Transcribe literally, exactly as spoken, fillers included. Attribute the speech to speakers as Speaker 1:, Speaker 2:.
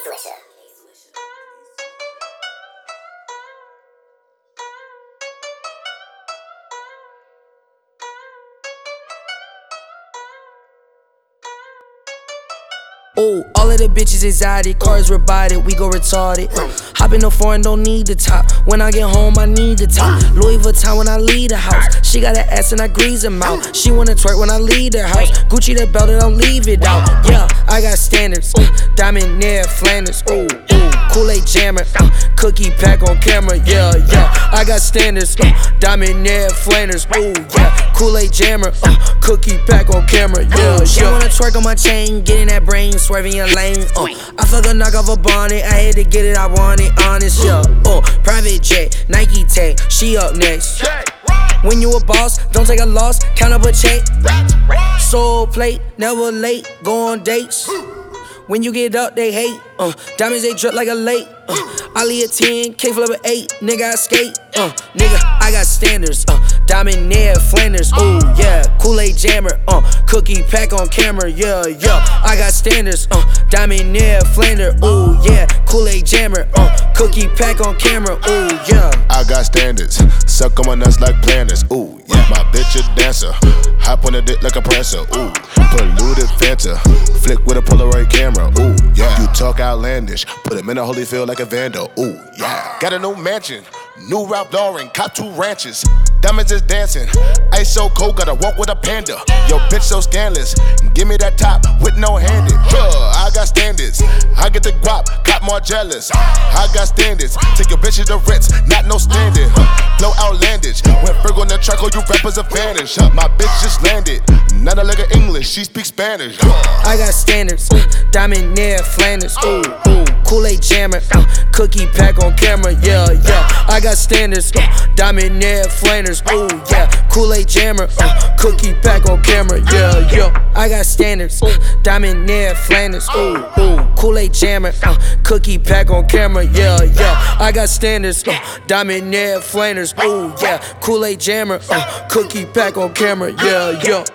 Speaker 1: Swisher.
Speaker 2: Ooh, all of the bitches exotic, cars robotic, we go retarded. Hop in the foreign, don't need the top. When I get home, I need the top. Louis Vuitton when I leave the house. She got an ass and I grease her mouth. She wanna twerk when I leave the house. Gucci the belt and don't leave it out. Yeah, I got standards. Ooh, Diamond Nair Flanders. Ooh, ooh, Kool-Aid jammer. Uh, cookie pack on camera. Yeah, yeah, I got standards. Uh, Diamond Nair Flanders. Ooh, yeah, Kool-Aid jammer. Uh, cookie pack on camera. Yeah, yeah. She wanna twerk on my chain, getting that brain. Swerving your lane, uh. I fuck a knock off a bonnet. I had to get it, I want it, honest, yeah. Uh, private jet, Nike tag, she up next. When you a boss, don't take a loss, count up a check. Soul plate, never late, go on dates. When you get up, they hate. Uh, diamonds, they drip like a lake. Uh, I lead a ten, K flip a eight. Nigga, I skate. Uh, nigga, I got standards. Uh, Diamond Nair Flanders. Ooh, yeah. Kool-Aid jammer. Uh, cookie pack on camera. Yeah, yeah. I got standards. Uh, Diamond Nair Flanders. Ooh, yeah. Kool-Aid jammer. Uh, cookie pack on camera. Ooh, yeah.
Speaker 3: I got standards. Suck on my nuts like planners. Ooh, yeah. My bitch a dancer. Hop on the dick like a prancer. Ooh, polluted Fanta. Flick with a Polaroid camera. Ooh, yeah. You talk outlandish. Put him in a Holyfield like a vandal. Ooh, yeah. Got a new mansion. New Ralph Lauren. Cop two ranches. Diamonds is dancing. Ice so cold, gotta walk with a panda. Yo, bitch so scandalous. Give me that top with no handed. Huh, I got standards. I get the guap, got more jealous. I got standards. Take your bitch to the Ritz, not no standard. Blow outlandish. When Ferg on the track, all you rappers are vanish. My bitch just landed. Not a lick of English, she speaks Spanish.
Speaker 2: I got standards. Uh, Diamond Nair Flanders. Ooh, ooh. Kool-Aid jammer. Uh, cookie pack on camera. Yeah, yeah. I got standards. Uh, Diamond Nair Flanders. Ooh, yeah. Kool-Aid jammer. Uh, cookie pack on camera. Yeah, yeah. I got standards. Uh, Diamond Nair Flanders. Ooh, ooh. Kool-Aid jammer. Uh, cookie pack on camera. Yeah, yeah. I got standards. Uh, Diamond Nair Flanders. Ooh, yeah. Kool-Aid jammer. Uh, cookie pack on camera. Yeah, yeah.